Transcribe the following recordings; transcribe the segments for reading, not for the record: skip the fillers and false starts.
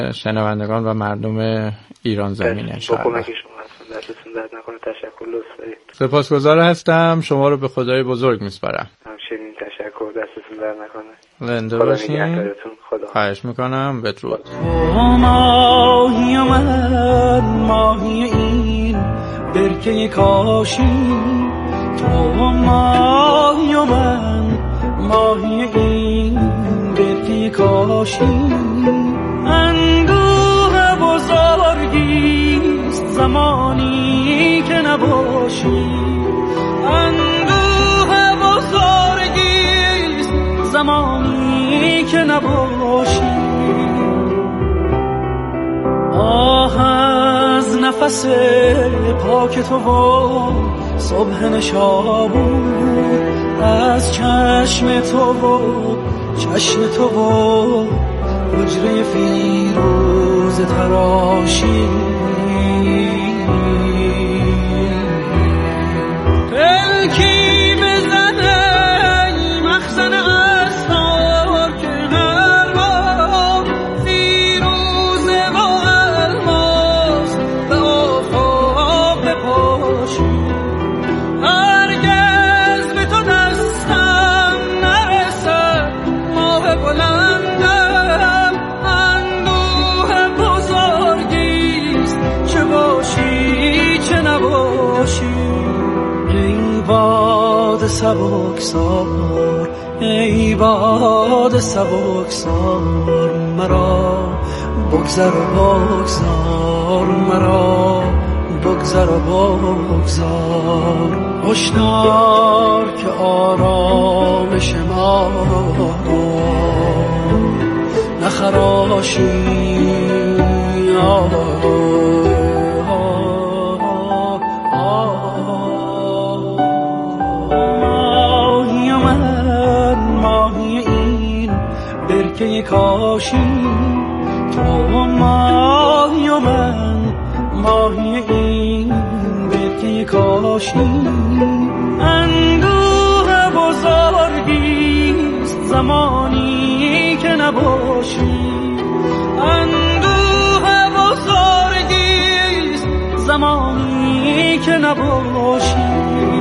شنوندگان و مردم ایران زمین انشاءالله. دستتون درد نکنه. تشکر، لطف دارید. سپاسگزار هستم، شما رو به خدای بزرگ میسپارم. همچنین تشکر، دستتون درد نکنه. زنده باشین. خدا خواهش میکنم. بدرود. ماهی من ماهی این برکه کاشی، تو ماهی من ماهی این برکه کاشی، اندوه بزرگیست زمانی که نباشی، اندوه بزرگیست زمانی که نباشی. آه از نفس پاک تو و صبح نشابور، از چشم تو و چشم تو و حجره فیروز تراشی، پلکی بزنه مخزن اسرار که هر بار فیروزه و الماس به آفاق بپاشی، هرگز به تو دستم نرسد ماه بلندم، اندوه بزرگیست چه باشی چه نباشی. ای باد سبکسار، ای باد سبکسار، مرا بگذر و بگذار، مرا بگذر و بگذار. هشدار که آرامش ما نخراشی، ماهی من ماهی این برکه کاشی، تو ماهی من ماهی این برکه کاشی، اندوه بزرگیست زمانی که نباشی، اندوه بزرگیست زمانی که نباشی.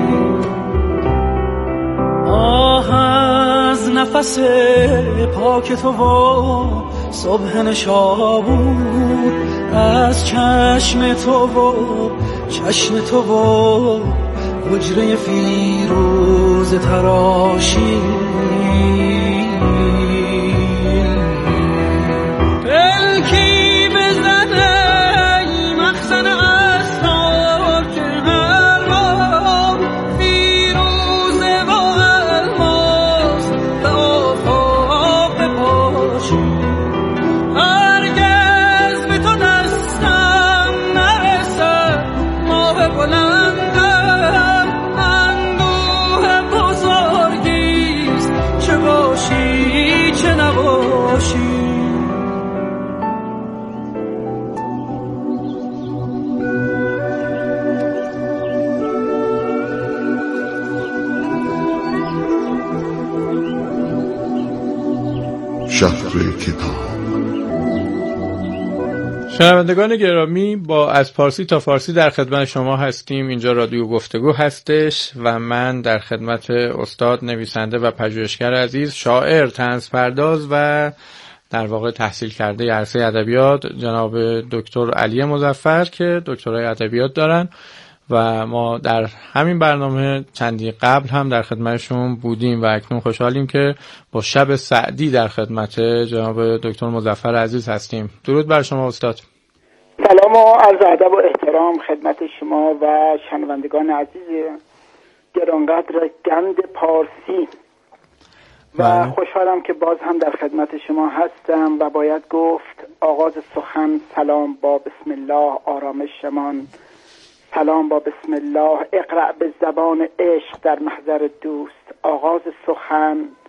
آه از نفس پاک تو و صبح نشابور، از چشم تو و چشم تو و حجره فیروز تراشی، پلکی بزنه مخزن اسرار که هر بار فیروزه و الماس به آفاق بپاشی، هرگز به تو دستم نرسد ماه بلندم، اندوه بزرگیست چه باشی چه نباشی. شهر کتاب. شنوندگان گرامی، با از پارسی تا فارسی در خدمت شما هستیم. اینجا رادیو گفتگو هستش و من در خدمت استاد، نویسنده و پژوهشگر عزیز، شاعر، طنز پرداز و در واقع تحصیل کرده عرصه ادبیات جناب دکتر علی مظفر که دکترای ادبیات دارن و ما در همین برنامه چندی قبل هم در خدمتشون بودیم و اکنون خوشحالیم که با شب سعدی در خدمت جناب دکتر مظفر عزیز هستیم. درود بر شما استاد. سلام و عرض ادب و احترام خدمت شما و شنوندگان عزیز گرانقدر گند پارسی و خوشحالم که باز هم در خدمت شما هستم و باید گفت آغاز سخن سلام با بسم الله آرامشمان، سلام با بسم الله اقرأ به زبان عشق در محضر دوست. آغاز سخن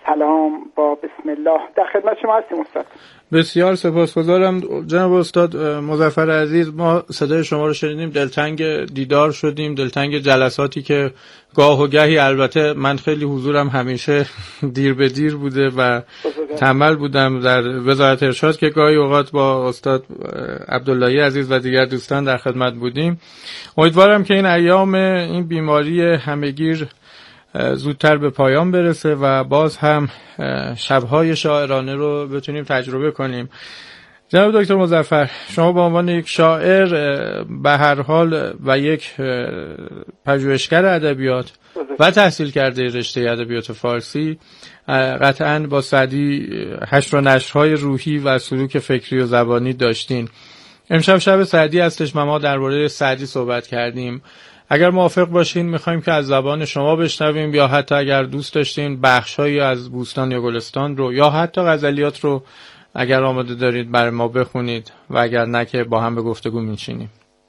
سلام با بسم الله. در خدمت شما هستیم استاد. بسیار سپاسگزارم جناب استاد مظفر عزیز. ما صدای شما رو شنیدیم، دلتنگ دیدار شدیم، دلتنگ جلساتی که گاه و گهی، البته من خیلی حضورم همیشه دیر به دیر بوده و تنبل بودم در وزارت ارشاد که گاهی اوقات با استاد عبداللهی عزیز و دیگر دوستان در خدمت بودیم. امیدوارم که این ایام این بیماری همهگیر زودتر به پایان برسه و باز هم شب‌های شاعرانه رو بتونیم تجربه کنیم. جناب دکتر مظفر، شما به عنوان یک شاعر به هر حال و یک پژوهشگر ادبیات و تحصیل کرده رشته ادبیات فارسی، قطعاً با سعدی حشر و نشرهای روحی و سلوک فکری و زبانی داشتین. امشب شب سعدی هستش و ما درباره سعدی صحبت کردیم. اگر موافق باشین میخوایم که از زبان شما بشنویم، یا حتی اگر دوست داشتین بخشایی از بوستان یا گلستان رو یا حتی غزلیات رو اگر آماده دارید برای ما بخونید و اگر نه که با هم به گفتگو میشینیم.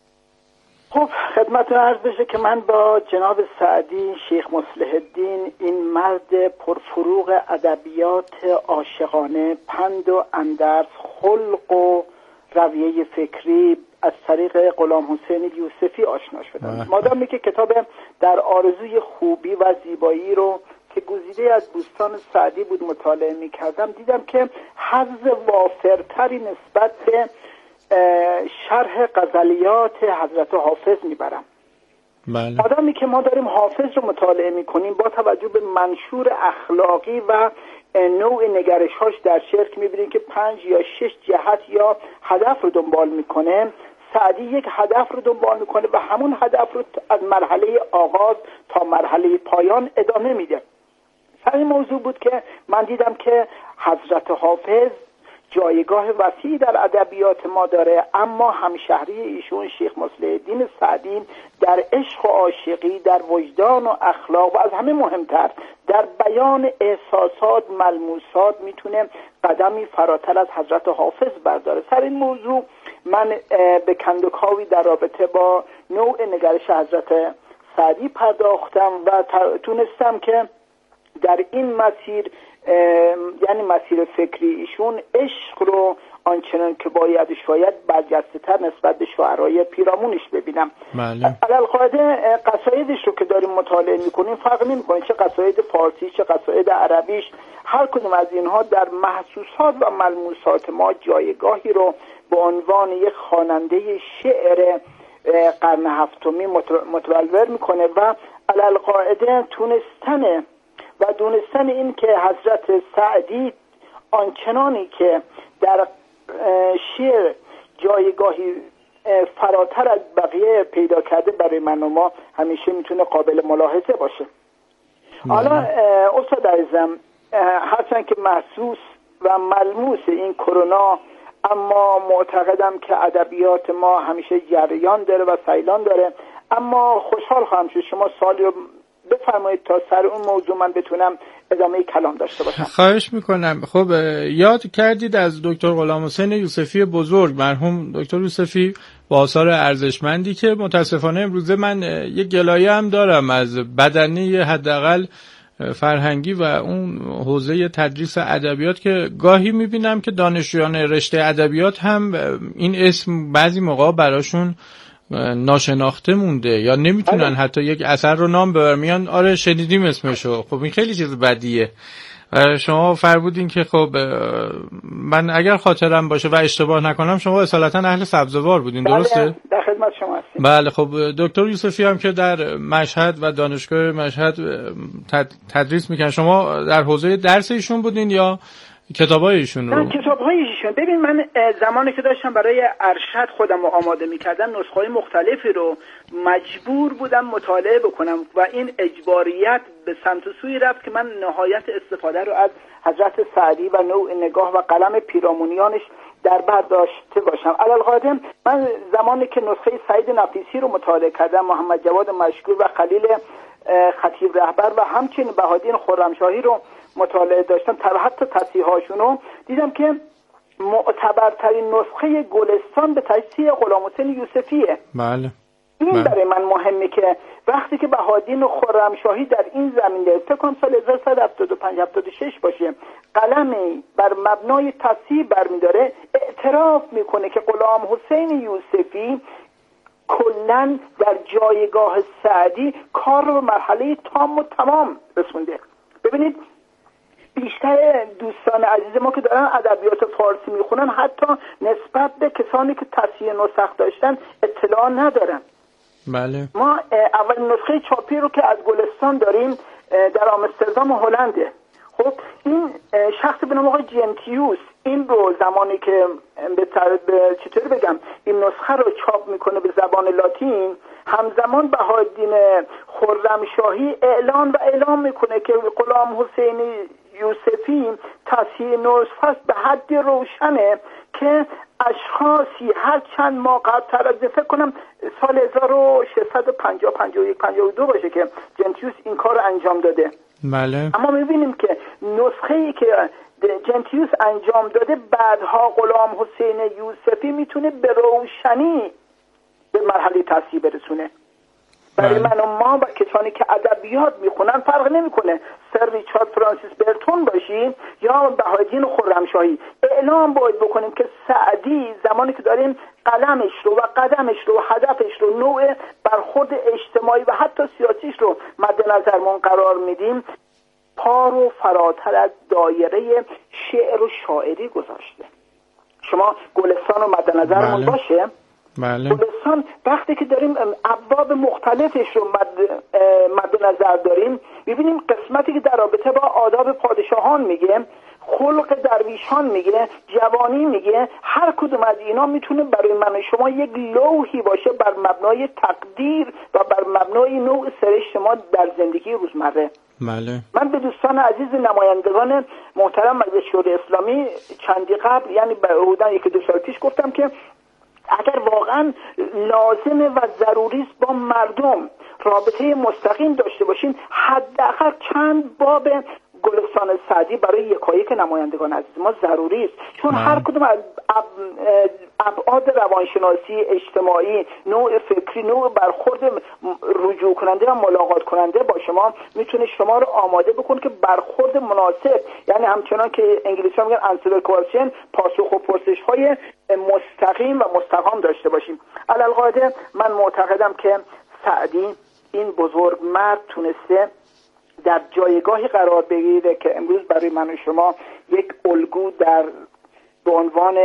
خب خدمتتون عرض بشه که من با جناب سعدی شیخ مصلح الدین، این مرد پرفروغ ادبیات عاشقانه، پند و اندرس، خلق و رویه فکری، از طریق غلام حسین یوسفی آشنا شدم. مادامی که کتاب در آرزوی خوبی و زیبایی رو که گزیده از بوستان سعدی بود مطالعه می کردم، دیدم که حظ وافرتری نسبت به شرح غزلیات حضرت حافظ می برم. مادامی که ما داریم حافظ رو مطالعه می کنیم، با توجه به منشور اخلاقی و نوع نگرش‌هاش در شعر که می‌بینید که 5 یا 6 جهت یا هدف رو دنبال می‌کنه، سعدی یک هدف رو دنبال می‌کنه و همون هدف رو از مرحله آغاز تا مرحله پایان ادامه میده. همین موضوع بود که من دیدم که حضرت حافظ جایگاه وسیعی در ادبیات ما داره، اما همشهری ایشون شیخ مصلح الدین سعدی در عشق و عاشقی، در وجدان و اخلاق و از همه مهمتر در بیان احساسات، ملموسات میتونه قدمی فراتر از حضرت حافظ برداره. سر این موضوع من به کندوکاوی در رابطه با نوع نگرش حضرت سعدی پرداختم و تونستم که در این مسیر، یعنی مسیر فکری ایشون، عشق رو آنچنان که باید برجسته تر نسبت به شاعرای پیرامونش ببینم. علالقاعده قصایدش رو که داریم مطالعه میکنیم فرق نمیکنه چه قصاید فارسی چه قصاید عربیش، هر کدوم از اینها در محسوسات و ملموسات ما جایگاهی رو به عنوان یک خواننده شعر قرن هفتمی متبلور میکنه و علالقاعده تونستن و دونستن این که حضرت سعدی آنچنانی که در شعر جایگاهی فراتر از بقیه پیدا کرده برای من و ما همیشه میتونه قابل ملاحظه باشه. حالا استاد عزیزم، هرچند که محسوس و ملموس این کرونا، اما معتقدم که ادبیات ما همیشه جریان داره و سیلان داره. اما خوشحال خواهم شد شما سوالی رو بفرمایید تا سر اون موضوع من بتونم ادامه کلام داشته باشم. خواهش میکنم. خب یاد کردید از دکتر غلام حسین یوسفی بزرگ، مرحوم دکتر یوسفی، با آثار ارزشمندی که متاسفانه امروزه من یک گلایه هم دارم از بدنه حداقل فرهنگی و اون حوزه تدریس ادبیات که گاهی میبینم که دانشجویان رشته ادبیات هم این اسم بعضی موقع براشون ناشناخته مونده یا نمیتونن حتی یک اثر رو نام ببرن، میان آره شنیدیم اسمشو. خب این خیلی چیز بدیه. شما فرمودین که خب من اگر خاطرم باشه و اشتباه نکنم شما اصالتا اهل سبزوار بودین، درسته؟ در خدمت شما هستیم. بله. خب دکتر یوسفی هم که در مشهد و دانشگاه مشهد تدریس میکنن، شما در حوزه درس ایشون بودین یا کتابای ایشون رو؟ کتابای ایشون. ببین من زمانی که داشتم برای ارشد خودم رو آماده میکردم نسخه‌های مختلفی رو مجبور بودم مطالعه بکنم و این اجباریت به سمت و سوی رفت که من نهایت استفاده رو از حضرت سعدی و نوع نگاه و قلم پیرامونیانش در بر داشته باشم. علالقاعده من زمانی که نسخه سعید نفیسی رو مطالعه کردم، محمد جواد مشکور و خلیل خطیب رهبر و همچنین بهادین خرمشاهی رو مطالعه داشتم، حتی تصحیح‌هاشون رو دیدم که معتبرترین نسخه گلستان به تصحیح غلام حسین یوسفیه. بله. این برای من مهمه که وقتی که بهادین و خرمشاهی در این زمینه فکر کنم سال 1175-76 باشه قلمی بر مبنای تصحیح برمیداره، اعتراف میکنه که غلام حسین یوسفی کلن در جایگاه سعدی کار رو به مرحله تام و تمام رسونده. ببینید بیشتر دوستان عزیز ما که دارن ادبیات فارسی میخونن حتی نسبت به کسانی که تصحیح نسخ داشتن اطلاع ندارن. بله. ما اول نسخه چاپی رو که از گلستان داریم در آمستردام هلنده. خب این شخص به نام آقای جنتیوس این رو زمانی که به چطوری بگم این نسخه رو چاپ میکنه به زبان لاتین، همزمان بهادین خرمشاهی اعلام میکنه که غلام حسین یوسفی تصحیح نسخه است به حد روشنه که اشخاصی هر چند ماه قبل‌تر از فکر کنم سال 1650 51 52 باشه که جنتیوس این کار رو انجام داده. بله. اما می‌بینیم که نسخه‌ای که جنتیوس انجام داده بعدها غلام حسین یوسفی میتونه به روشنی به مرحله تصحیح برسونه. برای من و ما و کسانی که ادبیات میخونن فرق نمیکنه سر ریچارد فرانسیس برتون باشیم یا بهادین خرمشاهی، اعلام باید بکنیم که سعدی زمانی که داریم قلمش رو و قدمش رو و هدفش رو نوع برخورد اجتماعی و حتی سیاسیش رو مد نظرمون قرار میدیم پا رو فراتر از دایره شعر و شاعری گذاشته. شما گلستان رو مد نظرمون باشه. بله. گلستان وقتی که داریم ابواب مختلفش رو مد نظر داریم میبینیم قسمتی که در رابطه با آداب پادشاهان میگه، خلق درویشان میگه، جوانی میگه، هر کدوم از اینا میتونه برای من و شما یک لوحی باشه بر مبنای تقدیر و بر مبنای نوع سرشت ما در زندگی روزمره. بله. من به دوستان عزیز نمایندگان محترم مجلس شورای اسلامی چندی قبل یعنی حدوداً 1-2 سال پیش گفتم که اگر واقعا لازمه و ضروری است با مردم رابطه مستقیم داشته باشین حداقل چند باب گلستان سعدی برای یکایک نمایندگان عزیز ما ضروری است، چون هر کدوم از ابعاد روانشناسی اجتماعی، نوع فکری، نوع برخورد رجوع کننده و ملاقات کننده با شما میتونه شما رو آماده بکنه که برخورد مناسب، یعنی همچنان که انگلیسی‌ها میگن answer question، پاسخ و پرسش‌های مستقیم و مستقام داشته باشیم. علالقاعده من معتقدم که سعدی این بزرگ مرد تونسته در جایگاهی قرار بگیره که امروز برای من و شما یک الگو در به عنوان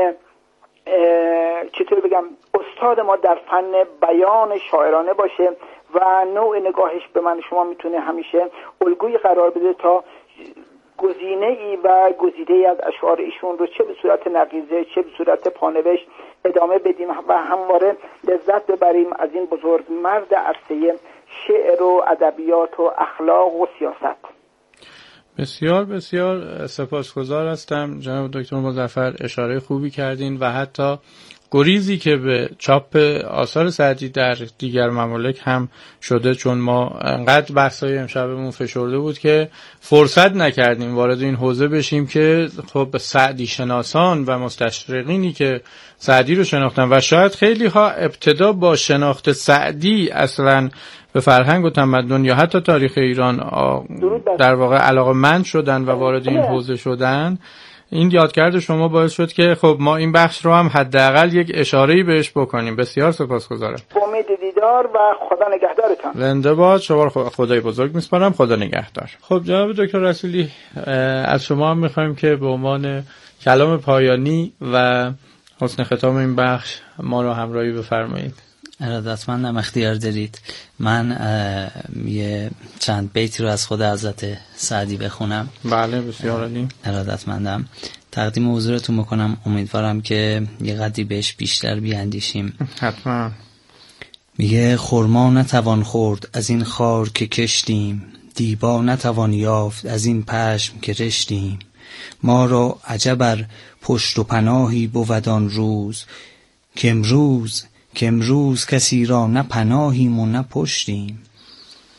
چطور بگم استاد ما در فن بیان شاعرانه باشه و نوع نگاهش به من و شما میتونه همیشه الگوی قرار بده تا گزینه‌ای و گزیده‌ای از اشعار ایشون رو چه به صورت نقیضه چه به صورت پانوشت ادامه بدیم و همواره لذت ببریم از این بزرگ مرد عرصه شعر و ادبیات و اخلاق و سیاست. بسیار بسیار سپاسگزار هستم جناب دکتر مظفر، اشاره خوبی کردین و حتی گریزی که به چاپ آثار سعدی در دیگر ممالک هم شده، چون ما انقدر بحثای امشبمون فشرده بود که فرصت نکردیم وارد این حوزه بشیم که خب سعدی شناسان و مستشرقینی که سعدی رو شناختن و شاید خیلی ها ابتدا با شناخت سعدی اصلا به فرهنگ و تمدن یا حتی تاریخ ایران در واقع علاقه‌مند شدن و وارد این حوزه شدن، این یادکرد شما باعث شد که خب ما این بخش رو هم حداقل یک اشاره‌ای بهش بکنیم. بسیار سپاسگزارم. امید دیدار و خدا نگهدارتان. زنده باد. شما رو خدای بزرگ میسپارم. خدا نگهدار. خب جناب دکتر رسولی، از شما هم می‌خوایم که به عنوان کلام پایانی و حسن ختام این بخش ما رو همراهی بفرمایید. ارادتمندم، اختیار دارید. من یه چند بیتی رو از خود حضرت سعدی بخونم. بله بسیار عالی. ارادتمندم. تقدیم حضورتون میکنم. امیدوارم که یه قدری بهش بیشتر بیاندیشیم. حتما. میگه خرما نتوان خورد از این خار که کشتیم، دیبا نتوان یافت از این پشم که رشتیم. ما را عجبر پشت و پناهی بود آن روز که امروز کسی را نه پناهیم و نه پشتیم.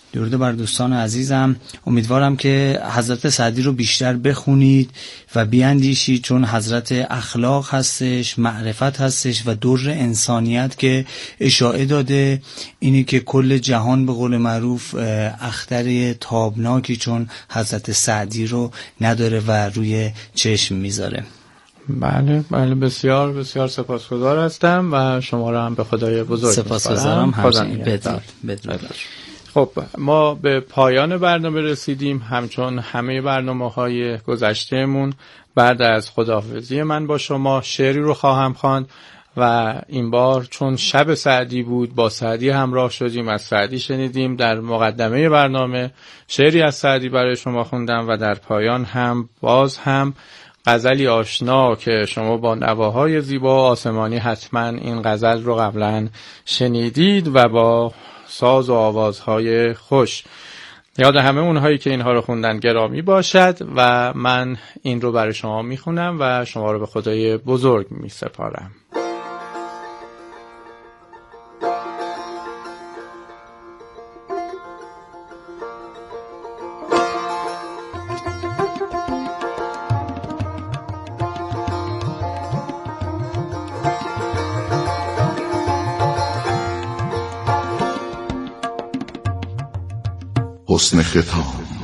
درود بر دوستان عزیزم. امیدوارم که حضرت سعدی رو بیشتر بخونید و بیاندیشید، چون حضرت اخلاق هستش، معرفت هستش و در انسانیت که اشاعه داده. اینی که کل جهان به قول معروف اختر تابناکی چون حضرت سعدی رو نداره و روی چشم میذاره. بله بسیار بسیار سپاسگزار هستم و شما را هم به خدای بزرگ سپاسگزارم. بدرود. خب ما به پایان برنامه رسیدیم. همچون همه برنامه‌های گذشتهمون بعد از خداحافظی من با شما شعری رو خواهم خواند و این بار چون شب سعدی بود با سعدی همراه شدیم، از سعدی شنیدیم. در مقدمه برنامه شعری از سعدی برای شما خوندم و در پایان هم باز هم غزلی آشنا که شما با نواهای زیبا و آسمانی حتما این غزل رو قبلا شنیدید و با ساز و آوازهای خوش. یاد همه اونهایی که اینها رو خوندن گرامی باشد و من این رو برای شما میخونم و شما رو به خدای بزرگ میسپارم. حسن ختام.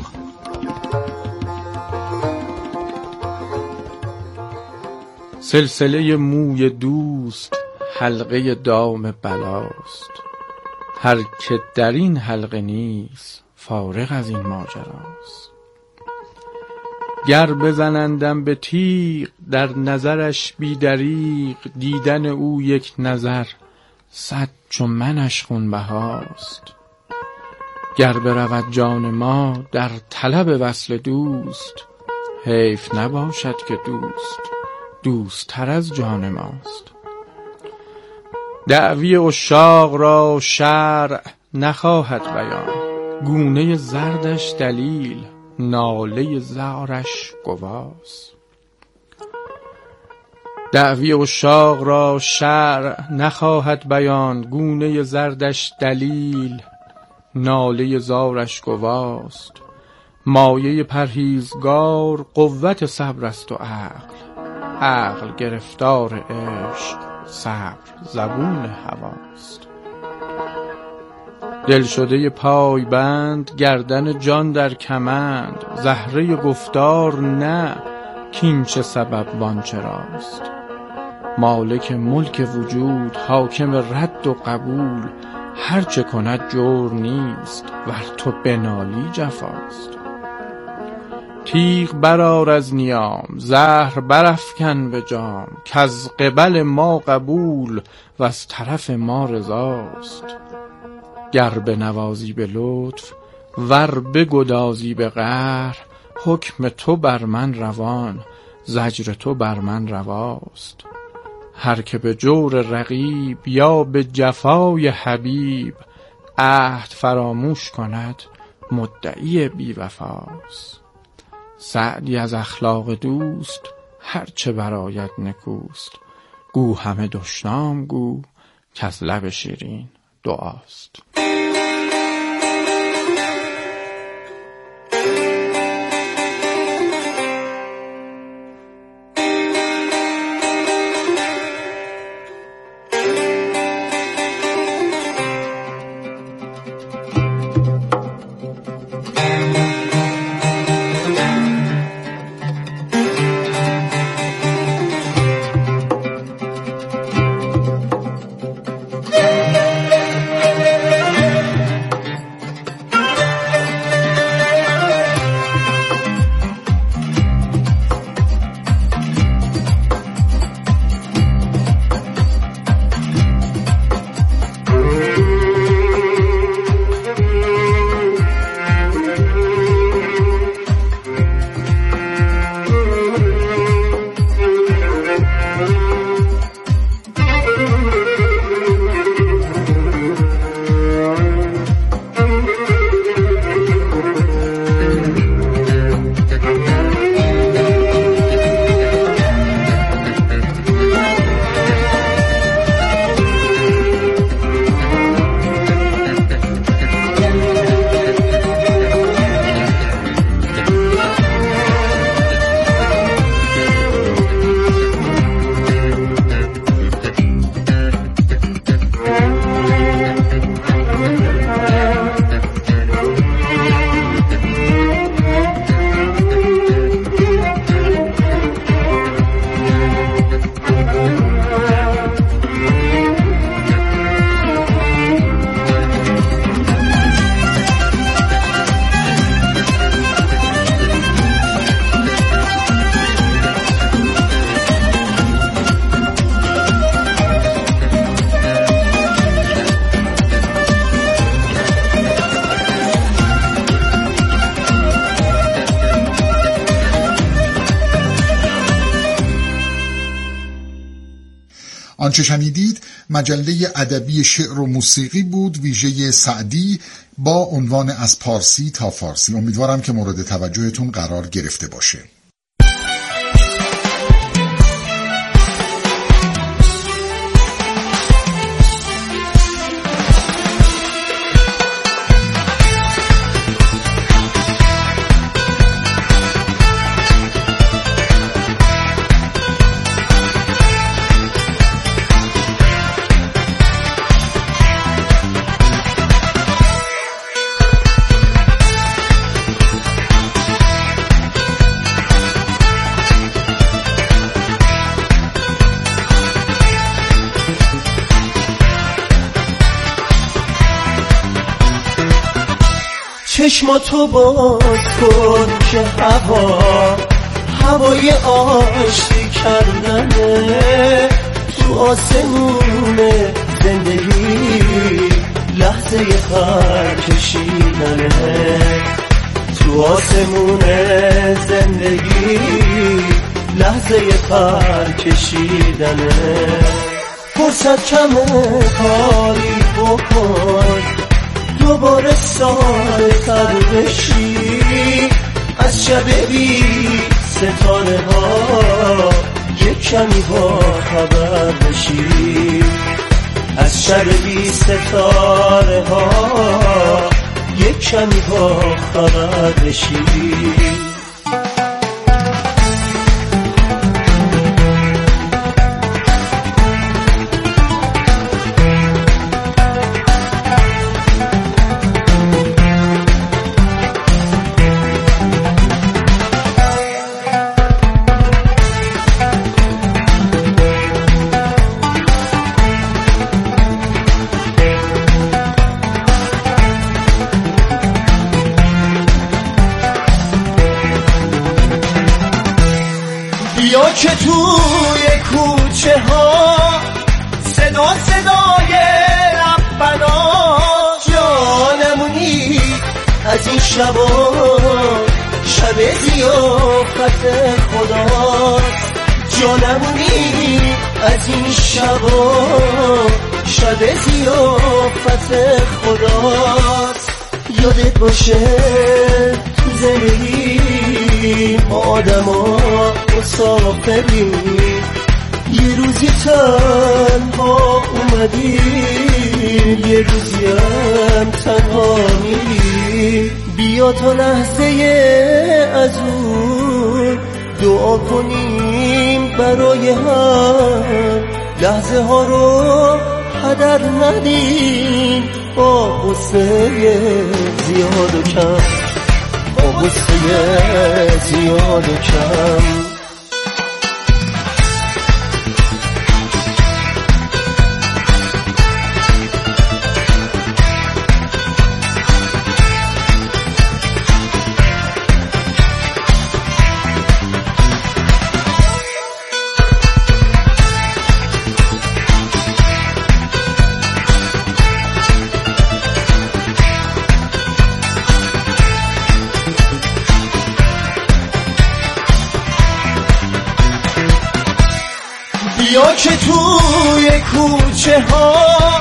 سلسله موی دوست حلقه دام بلاست، هر که در این حلقه نیست فارغ از این ماجراست. گر بزنندم به تیغ در نظرش بی دریغ، دیدن او یک نظر صد چون منش خونبهاست. گر برود جان ما در طلب وصل دوست، حیف نباشد که دوست تر از جان ماست. دعوی عشاق را شرع نخواهد بیان، گونه زردش دلیل ناله زارش گواست. دعوی عشاق را شرع نخواهد بیان، گونه زردش دلیل ناله زارش گواست. مایه پرهیزگار قوت صبر است و عقل گرفتار عشق، صبر زبون هواست. دل شده پای بند گردن جان در کمند، زهره گفتار نه کین چه سبب وان چراست. مالک ملک وجود حاکم رد و قبول، هرچه کند جور نیست ور تو بنالی جفاست. تیغ برآر از نیام زهر برافکن به جام، کز قبل ما قبول و از طرف ما رضاست. گر بنوازی به لطف ور بگدازی به قهر، حکم تو بر من روان زجر تو بر من رواست. هر که به جور رقیب یا به جفای حبیب، عهد فراموش کند مدعی بی وفاست. سعدی از اخلاق دوست هرچه برآید نکوست، گو همه دشنام گو کز لب شیرین دعاست. آنچه شنیدید مجله ادبی شعر و موسیقی بود، ویژه سعدی با عنوان از پارسی تا فارسی. امیدوارم که مورد توجهتون قرار گرفته باشه. چشماتو باز کن که هوای آشتی کردنه، تو آسمون زندگی لحظه پر کشیدنه، تو آسمون زندگی لحظه پر کشیدنه. فرصت کمه کاری بکن دوباره سال‌تر بشی، از شب بی ستاره ها یک کمی با خبر بشی، از شب بی ستاره ها یک کمی با خبر بشی. بیا که توی کوچه ها صدای ربنا جانمونی، از این شبا شب ضیافت خداست، جانمونی از این شبا شب ضیافت خداست. یادت باشه تو زندگی ما آدما مسافری، یه روزی تنها اومدی یه روزی هم تنها میری. بیا تا لحظه از اون دعا کنیم برای هم، لحظه ها رو هدر ندیم با غصه زیاد و کم، با غصه زیاد و کم. بیا که توی کوچه ها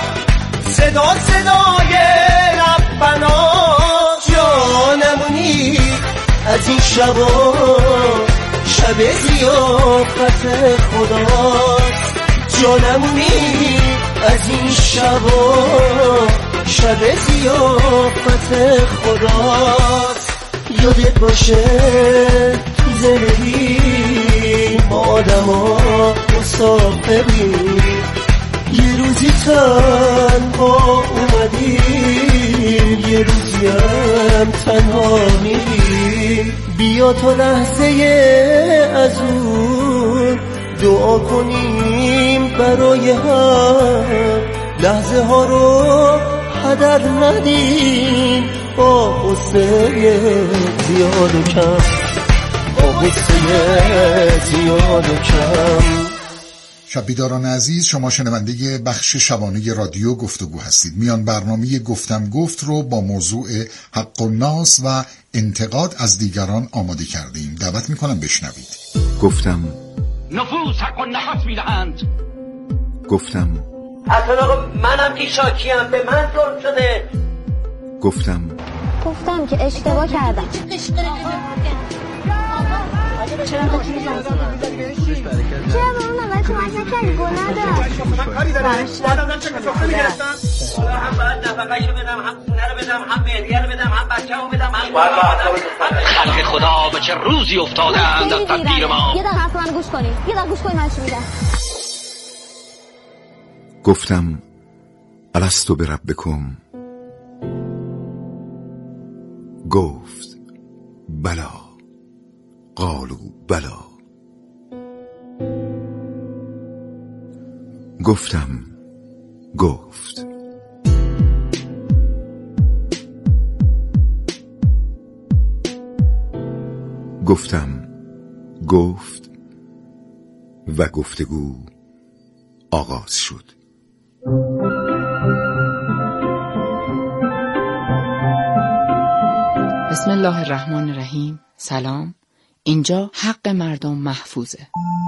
صدای ربنا جانمونی، از این شبا شب ضیافت خداست، جانمونی از این شبا شب ضیافت خداست. یادت باشه تو زندگی ما آدما مسافری، یه روزی تنها اومدی یه روزی هم تنها میری. بیا تا لحظه از اون دعا کنیم برای هم، لحظه ها رو هدر ندیم با غصه زیاد و کم، با غصه زیاد و کم. شب بیداران عزیز، شما شنونده بخش شبانه رادیو گفتگو هستید. میان برنامه گفتم گفت رو با موضوع حق الناس و انتقاد از دیگران آماده کردیم. دعوت میکنم بشنوید. گفتم نفوس حق و نفس میدهند، گفتم اصلا آقا منم ایشاکیم، به من ظلم شده. گفتم که اشتباه کردم. چرا با اون اول کمک نکردی؟ گناه دارم. من کاری دارم. من چه کسافه میگرفتم؟ هم باید نفقه‌شو بدم، هم خونه رو بدم، هم مهریه رو بدم، هم بچه‌مو بدم، هم خلق خدا به چه روزی افتادند از تقدیر ما. یه دقیقه حرف منو گوش کنی. من چی میگم. گفتم الستو بربکم. گفت بلا. قالوا بلا. گفتم گفت. گفتم گفت و گفتگو آغاز شد. بسم الله الرحمن الرحیم. سلام. اینجا حق مردم محفوظه.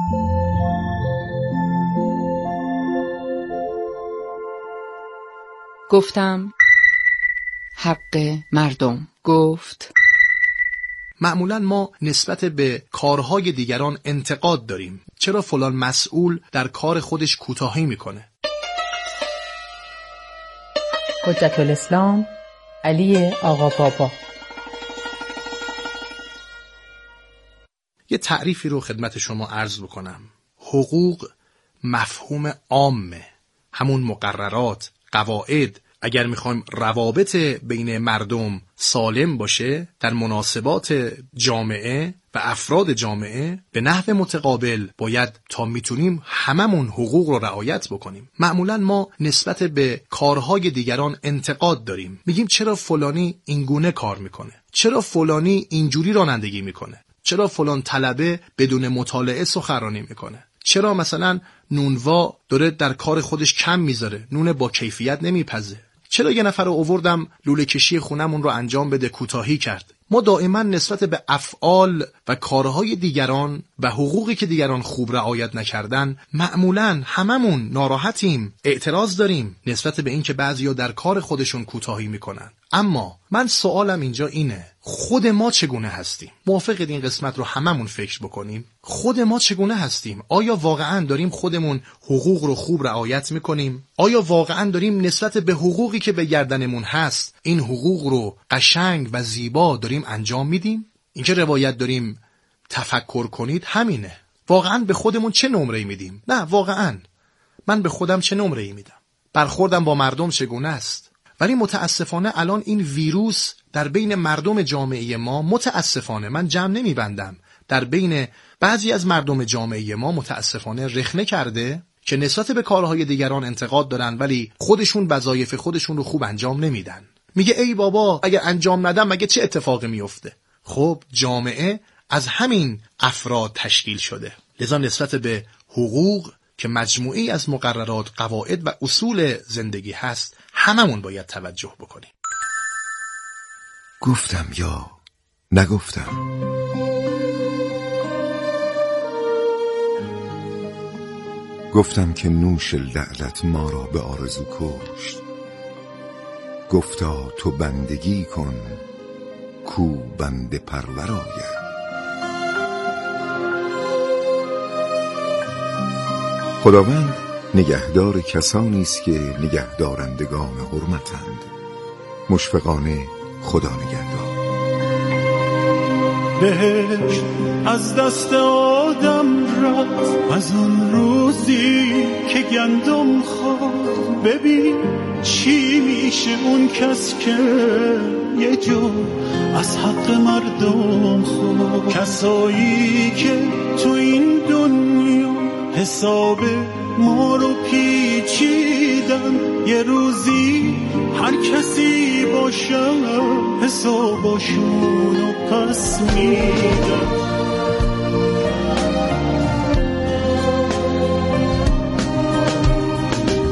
گفتم حق مردم. گفت. معمولا ما نسبت به کارهای دیگران انتقاد داریم. چرا فلان مسئول در کار خودش کوتاهی میکنه؟ حجت الاسلام علی آقا بابا. یه تعریفی رو خدمت شما عرض بکنم. حقوق مفهوم عامه، همون مقررات، قواعد. اگر میخوایم روابط بین مردم سالم باشه در مناسبات جامعه و افراد جامعه، به نحو متقابل باید تا میتونیم هممون حقوق رو رعایت بکنیم. معمولا ما نسبت به کارهای دیگران انتقاد داریم. میگیم چرا فلانی اینگونه کار میکنه؟ چرا فلانی اینجوری رانندگی میکنه؟ چرا فلان طلبه بدون مطالعه سخنرانی میکنه؟ چرا مثلا نونوا داره در کار خودش کم میذاره، نون با کیفیت نمیپزه؟ چرا یه نفر رو آوردم لوله کشی خونمون رو انجام بده کوتاهی کرد؟ ما دائما نسبت به افعال و کارهای دیگران و حقوقی که دیگران خوب رعایت نکردن معمولا هممون ناراحتیم، اعتراض داریم نسبت به این که بعضیا در کار خودشون کوتاهی میکنن. اما من سوالم اینجا اینه، خود ما چگونه هستیم؟ موافقید این قسمت رو هممون فکر بکنیم؟ خود ما چگونه هستیم؟ آیا واقعا داریم خودمون حقوق رو خوب رعایت میکنیم؟ آیا واقعا داریم نسبت به حقوقی که به گردنمون هست این حقوق رو قشنگ و زیبا داریم انجام میدیم؟ اینکه روایت داریم تفکر کنید همینه. واقعا به خودمون چه نمره‌ای میدیم؟ نه واقعا من به خودم چه نمره‌ای میدم؟ برخوردم با مردم چگونه است؟ ولی متاسفانه الان این ویروس در بین مردم جامعه ما، متاسفانه من جمع نمیبندم، در بین بعضی از مردم جامعه ما متاسفانه رخنه کرده که نسبت به کارهای دیگران انتقاد دارن ولی خودشون وظایف خودشون رو خوب انجام نمیدن. میگه ای بابا اگه انجام ندم مگه چه اتفاقی میفته؟ خب جامعه از همین افراد تشکیل شده. لذا نسبت به حقوق که مجموعی از مقررات، قواعد و اصول زندگی هست هممون باید توجه بکنیم. گفتم یا نگفتم؟ گفتم که نوش لعلت ما را به آرزو کشت. گفتا تو بندگی کن کو بنده پرور آید. خداوند نگهدار کسانی است که نگهدارندگان حرمتند. مشفقانه خدا نگهدار. بهشت از دست آدم رفت از اون روزی که گندم خورد. ببین چی میشه اون کس که یه جو از حق مردم خورد. کسایی که تو این دنیا حساب ما رو پیچیدن، یه روزی هر کسی باشه حساباشون رو پس میدن.